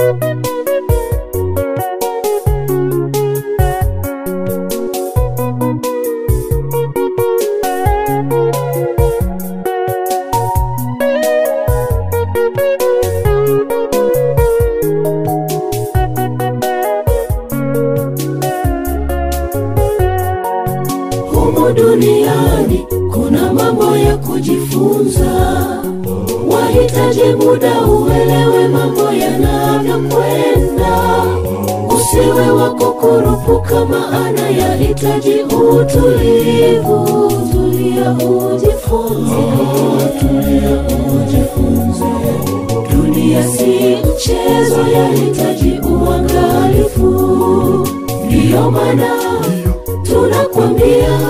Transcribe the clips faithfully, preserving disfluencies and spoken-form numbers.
Duniani kuna mambo ya kujifunza, wahitaji muda uelewe mambo yanavyokwenda. Usiwe wako kurupuka, maana yahitaji utulivu. Tulia ujifunze, tulia ujifunze. Dunia si mchezo, yahitaji uangalifu. Ndiyo maana tunakwambia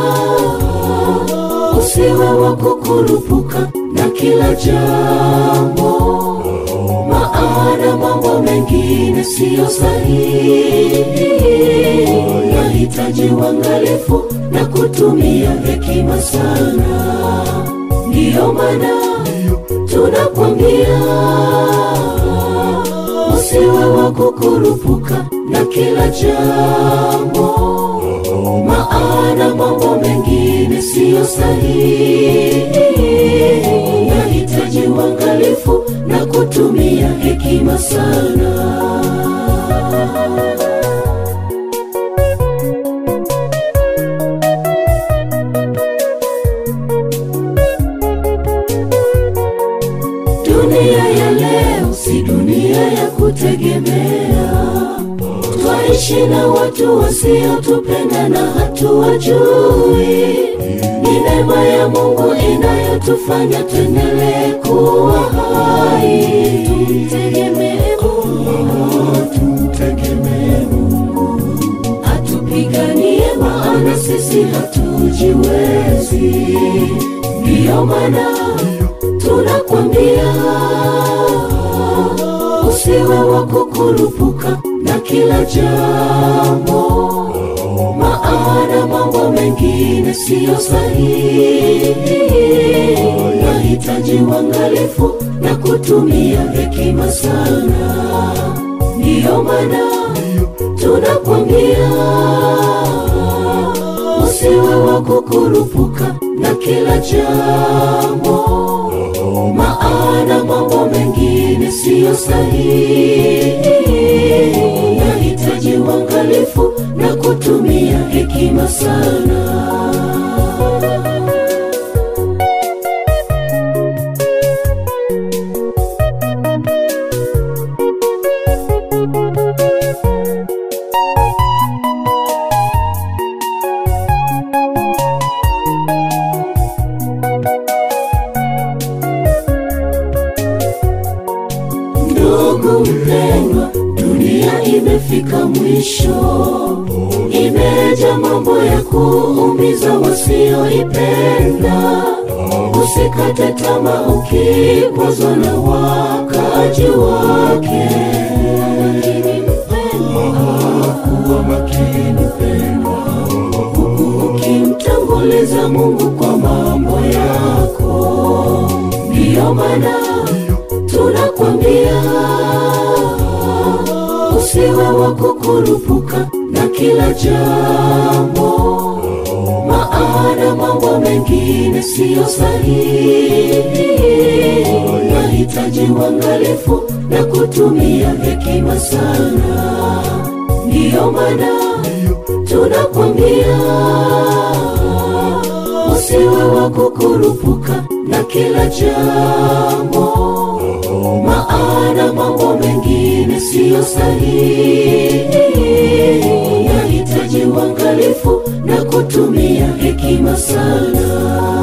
usiwe wako kurupuka na kila jambo, maana mambo mengine siyo sahihi. Yahitaji uangalifu na kutumia hekima sana. Ndiyo maana tunakwambia usiwe wako kurupuka na kila jambo, maana mambo mengine siyo sahihi. Yahitaji uangalifu na kutumia hekima sana. Dunia ya leo si dunia ya kutegemea. Twaishi na watu wasiotupenda na hatuwajui. Ni neema ya Mungu inayotufanya tuendelee kuwa hai. Tumtegemee Mungu, tumtegemee Mungu. Atupiganie maana sisi hatujiwezi. Ndiyo maana tunakwambia usiwe wako kurupuka na kila jambo, maana mambo mengine siyo sahihi. Yahitaji uangalifu na kutumia hekima sana. Ndiyo maana tunakwambia usiwe wako kurupuka na kila jambo, maana mambo mengine siyo sahihi. Yahitaji uangalifu na kutumia hekima sana. Ndugu mpendwa, dunia imefika mwisho. Imeja mambo ya kuumiza wasioipenda. Usikate tamaa ukikwazwa na wakaji wake. Kuwa makini mpendwa, huku ukimtanguliza Mungu kwa mambo yako. Ndiyo maana tunakwambia usiwe wako kurupuka na kila jambo, maana mambo mengine siyo sahihi. Yahitaji uangalifu na kutumia hekima sana. Ndiyo maana tunakwambia usiwe wako kurupuka na kila jambo, maana mambo mengine siyo sahihi. Yahitaji uangalifu na kutumia hekima sana.